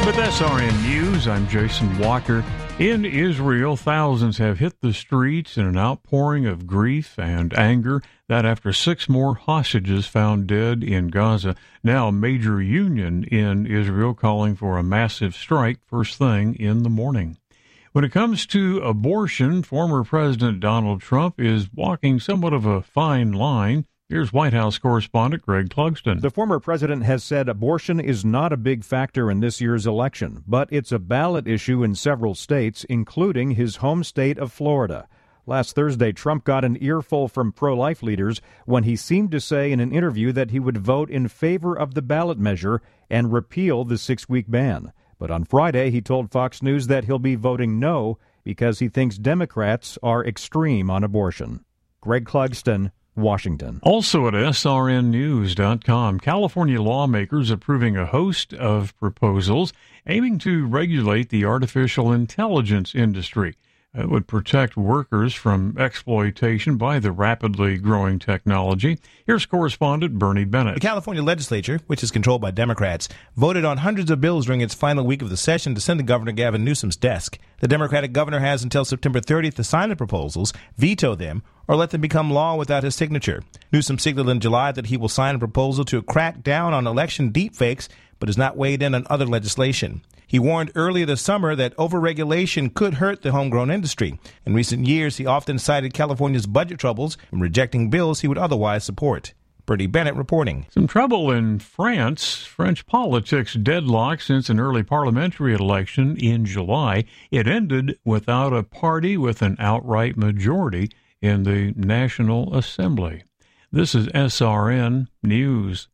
With SRN News, I'm Jason Walker. In Israel, thousands have hit the streets in an outpouring of grief and anger. That after 6 more hostages found dead in Gaza. Now, a major union in Israel calling for a massive strike first thing in the morning. When it comes to abortion, former President Donald Trump is walking somewhat of a fine line. Here's White House correspondent Greg Clugston. The former president has said abortion is not a big factor in this year's election, but it's a ballot issue in several states, including his home state of Florida. Last Thursday, Trump got an earful from pro-life leaders when he seemed to say in an interview that he would vote in favor of the ballot measure and repeal the 6-week ban. But on Friday, he told Fox News that he'll be voting no because he thinks Democrats are extreme on abortion. Greg Clugston, Washington. Also at srnnews.com, California lawmakers approving a host of proposals aiming to regulate the artificial intelligence industry. It would protect workers from exploitation by the rapidly growing technology. Here's correspondent Bernie Bennett. The California legislature, which is controlled by Democrats, voted on hundreds of bills during its final week of the session to send to Governor Gavin Newsom's desk. The Democratic governor has until September 30th to sign the proposals, veto them, or let them become law without his signature. Newsom signaled in July that he will sign a proposal to crack down on election deepfakes, but has not weighed in on other legislation. He warned earlier this summer that overregulation could hurt the homegrown industry. In recent years, he often cited California's budget troubles in rejecting bills he would otherwise support. Bernie Bennett reporting. Some trouble in France. French politics deadlocked since an early parliamentary election in July. It ended without a party with an outright majority in the National Assembly. This is SRN News.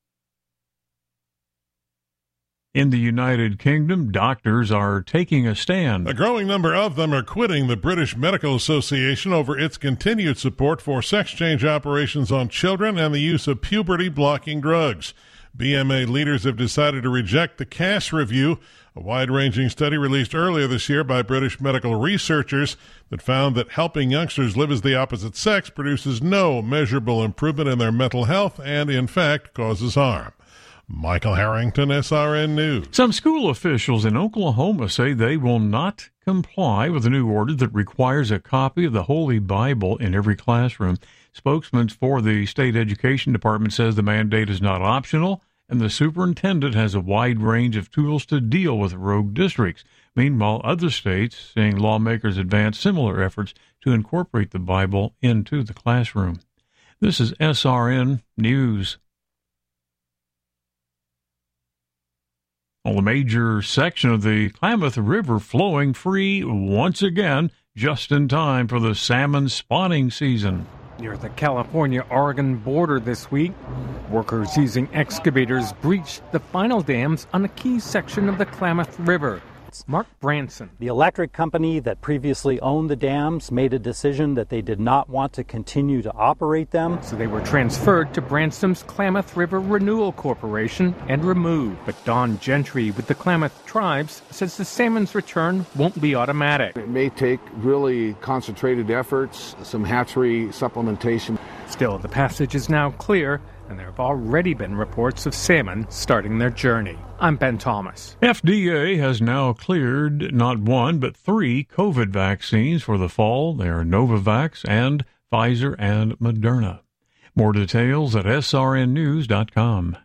In the United Kingdom, doctors are taking a stand. A growing number of them are quitting the British Medical Association over its continued support for sex change operations on children and the use of puberty-blocking drugs. BMA leaders have decided to reject the Cass Review, a wide-ranging study released earlier this year by British medical researchers that found that helping youngsters live as the opposite sex produces no measurable improvement in their mental health and, in fact, causes harm. Michael Harrington, SRN News. Some school officials in Oklahoma say they will not comply with a new order that requires a copy of the Holy Bible in every classroom. Spokesman for the state education department says the mandate is not optional, and the superintendent has a wide range of tools to deal with rogue districts. Meanwhile, other states seeing lawmakers advance similar efforts to incorporate the Bible into the classroom. This is SRN News. Well, a major section of the Klamath River flowing free once again, just in time for the salmon spawning season. Near the California-Oregon border this week, workers using excavators breached the final dams on a key section of the Klamath River. Mark Branson. The electric company that previously owned the dams made a decision that they did not want to continue to operate them. So they were transferred to Branson's Klamath River Renewal Corporation and removed. But Don Gentry with the Klamath Tribes says the salmon's return won't be automatic. It may take really concentrated efforts, some hatchery supplementation. Still, the passage is now clear, and there have already been reports of salmon starting their journey. I'm Ben Thomas. FDA has now cleared not 1 but 3 COVID vaccines for the fall. They are Novavax and Pfizer and Moderna. More details at srnnews.com.